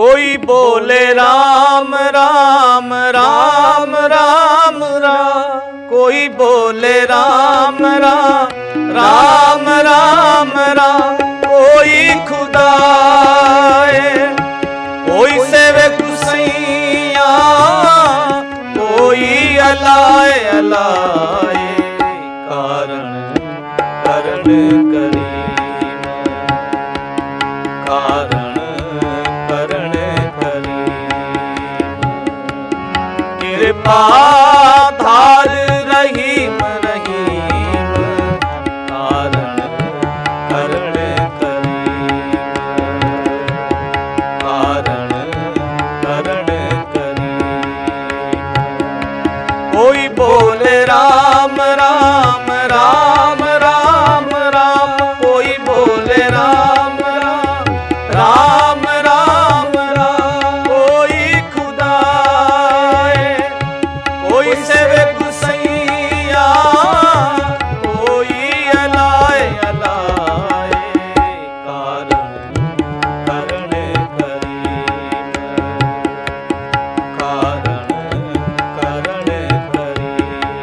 कोई बोले राम राम राम राम राम, कोई बोले राम राम राम राम राम, कोई खुदाए कोई सेवे गुसैया, कोई अलाए अलाए, कारण करण करी कारण करण करी, कृपा धार रहीम रहीम, कारण करण करी कारण करण करी। कोई बोले राम राम राम राम राम, कोई बोले राम राम राम राम राम, कोई खुदाए कोई सेवे गुसैया, कोई अलाए अलाए, कारण करण करी कारण करण करी,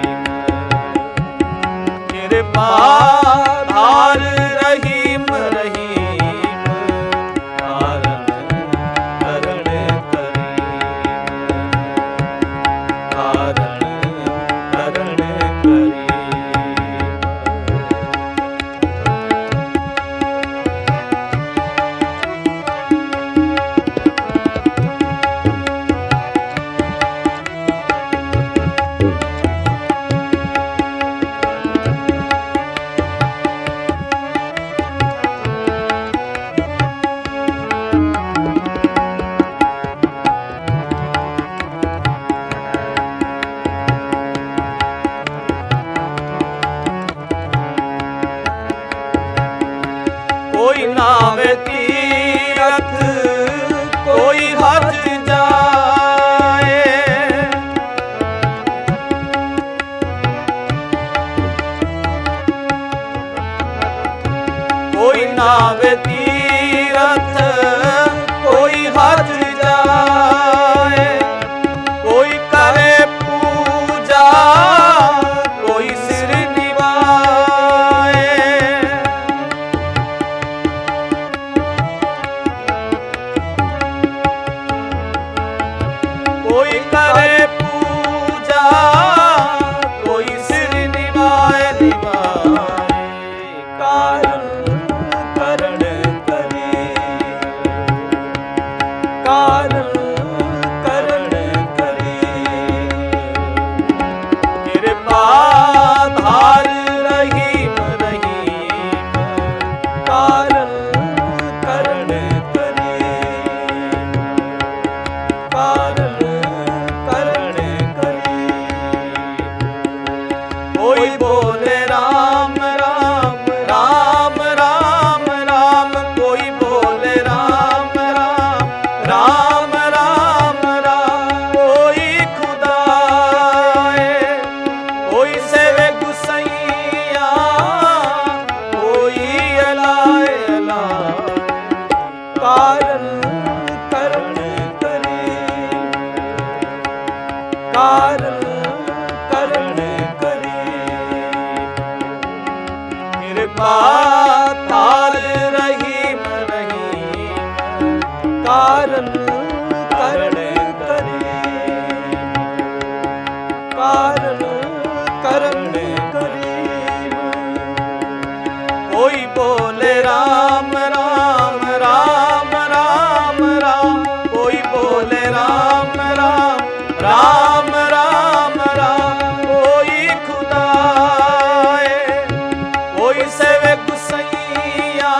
कृपा धार रहीम रहीम, कारण करण करी कारण करण करी। कोई नावे तीरथ कोई हज जाए, कोई नावे तीरथ कोई हज जाए, कोई करे पूजा कोई सिर निवाए, कोई करे पूजा कोई सिर निभाए निभाए, कारण करण करी कारण करण करी, कृपा धार रहीम रहीम, कारण करण करी कारण करण करी। कोई बोले राम राम राम राम राम, कोई बोले राम राम राम राम राम, कोई खुदाए कोई सेवे गुसैया, कोई अलाए अलाए, कारण करण करी कारण करण करी, कृपा धार रहीम रहीम, कारण करण करी कारण करण करी। कोई बोले राम राम राम राम राम, कोई बोले राम राम राम राम राम, कोई खुदाए कोई सेवे गुसैया,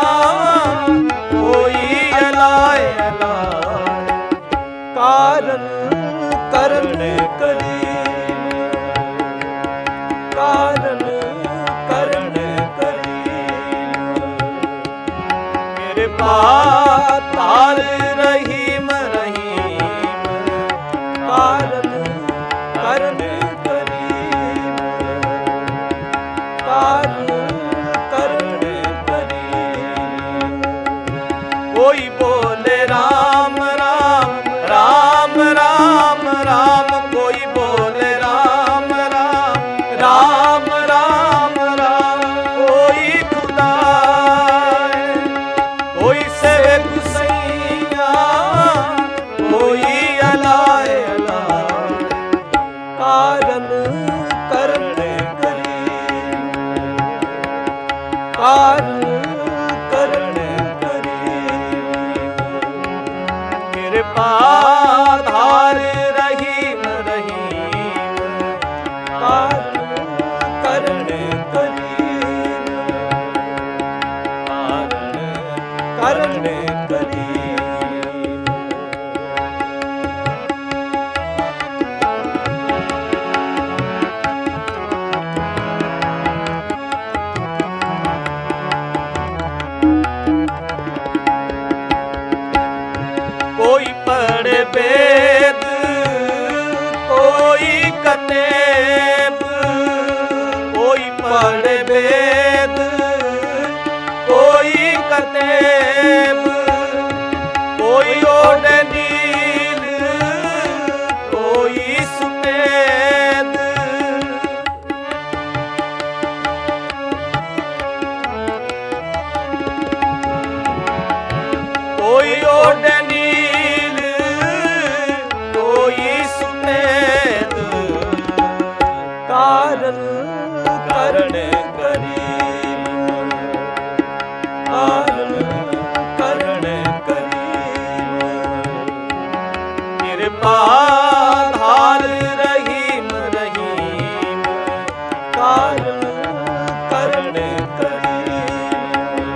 कोई अलाए अलाए, कारण करण करी कारण करण करी, कृपा धार रहीम रहीम, कारण करण करी कारण करण करी। कोई बोले राम राम ਕਾਰਨ ਕਰਨ ਕਰੀਮ ਕਿਰਪਾ ਧਾਰ ਰਹੀਮ ਰਹੀਮ ਕਾਰਨ ਕਰਨ ਕਰੀਮ ਕਾਰਨ ਕਰੀਮ कोई पढ़े वेद कोई कतेब कोई पढ़े वेद कोई कतेब कोई ओढ़े नील कोई सुमेद कोई ओढ़े ਕਾਰਨ ਕਰਨ ਕਰੀਮ ਕਾਰਨ ਕਰਨ ਕਰੀਮ ਕਿਰਪਾ ਧਾਰ ਰਹੀਮ ਰਹੀਮ ਕਾਰਨ ਕਰਨ ਕਰੀਮ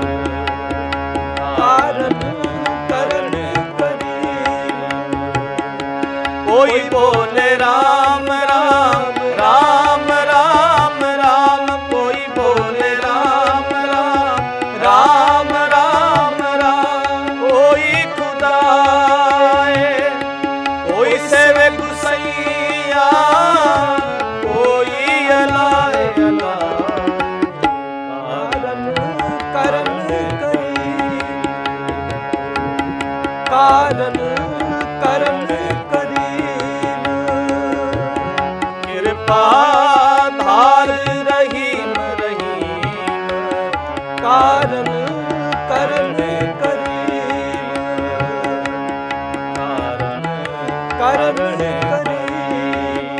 ਕਾਰਨ ਕਰਨ ਕਰੀਮ ਕੋਈ ਬੋਲੇ ਰਾਮ ਰਾਮ राम राम राम कोई बोले राम राम राम राम राम कोई खुदाए कोई सेवे गुसैया कोई अलाए कारण करन करी कारण करन करी कृपा धार रहीम रहीम कारण करन करीम कारण करन करीम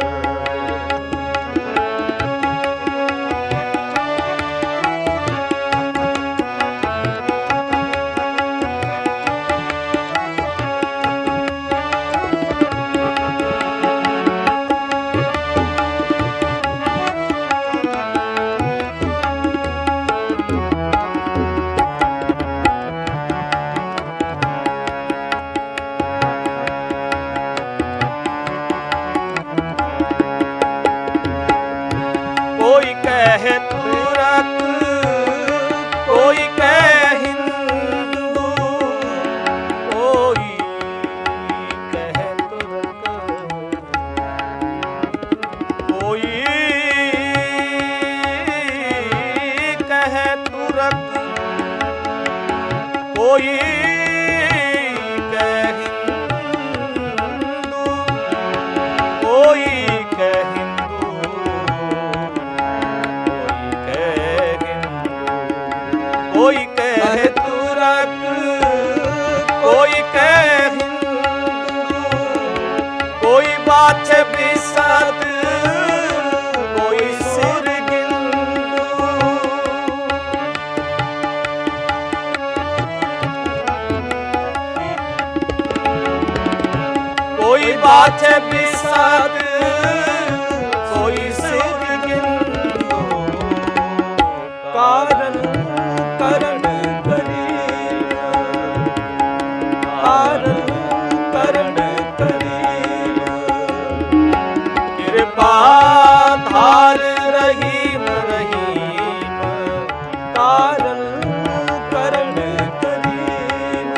कोई कहे तुरक कोई कहे हिंदू कोई कहे तुरक कोई कहे तुरक कोई कहे हिंदू कोई कहे कोई कहे तुरक कोई कहे हिंदू कोई बाछे बिसत कोई सुर कोई बाछे बिसत कोई सुर कारण ਕਰਨ ਕਰੀਮ ਕਾਰਨ ਕਰਨ ਕਰੀਮ ਕਿਰਪਾ ਧਾਰ ਰਹੀਮ ਰਹੀਮ ਕਾਰਨ ਕਰਨ ਕਰੀਮ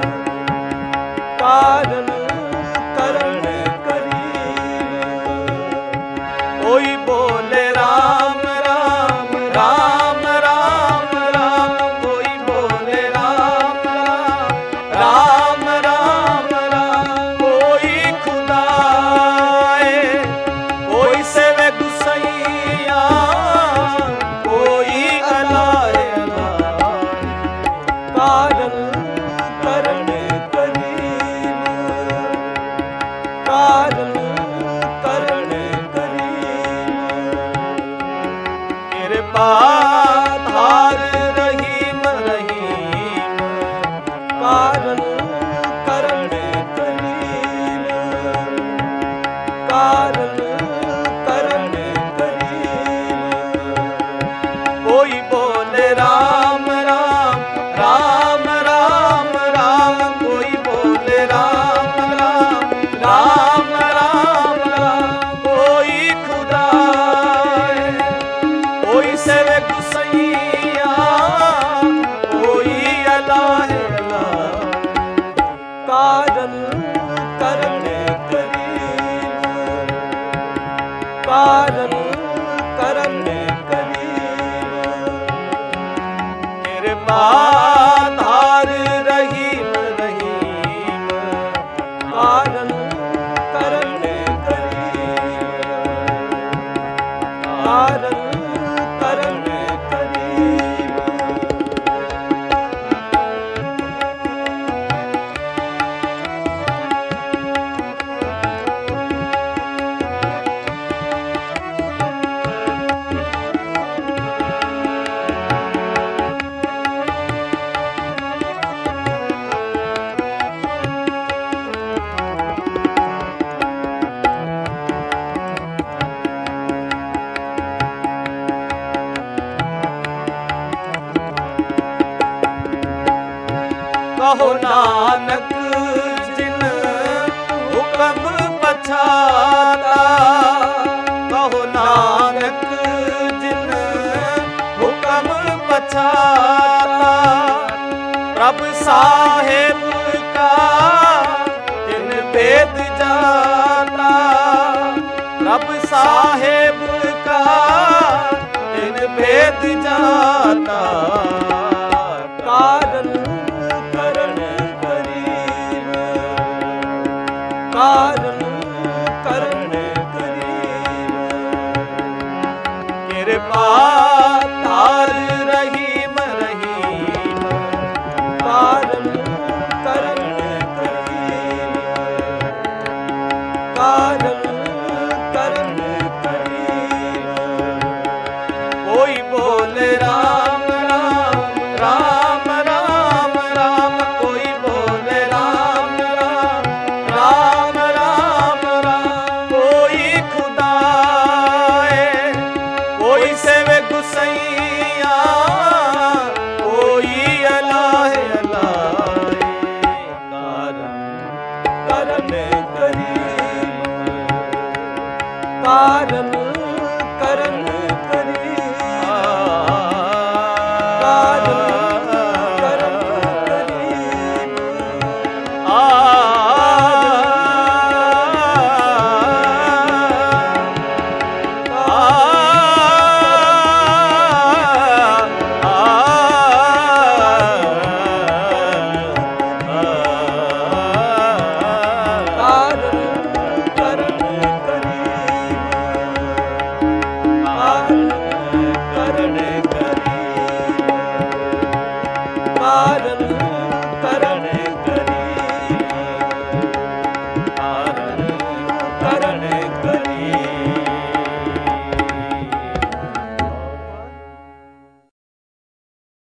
ਕਾਰਨ ਕਰਨ ਕਰੀਮ ਕੋਈ ਬੋਲੇ ਰਾਮ ਰਾਮ ਰਾਮ ਰਾਮ ਰਾਮ कोई बोले राम राम राम राम राम कोई खुदाए कोई सेवे गुसैया कोई अलाए कारण करन करीम कारण करन करीम कृपा धार गुसैया कोई अलाहे अलाह कारण करण करीब कारण करण करीब कृपा धार रहीम रहीम कारण करण करीब कारण करण करीब कहो नानक जिन हुक्म पछाता कहो नानक जिन हुक्म पछाता प्रभ साहेब का जिन भेद जाता प्रभ साहेब का जिन भेद जाता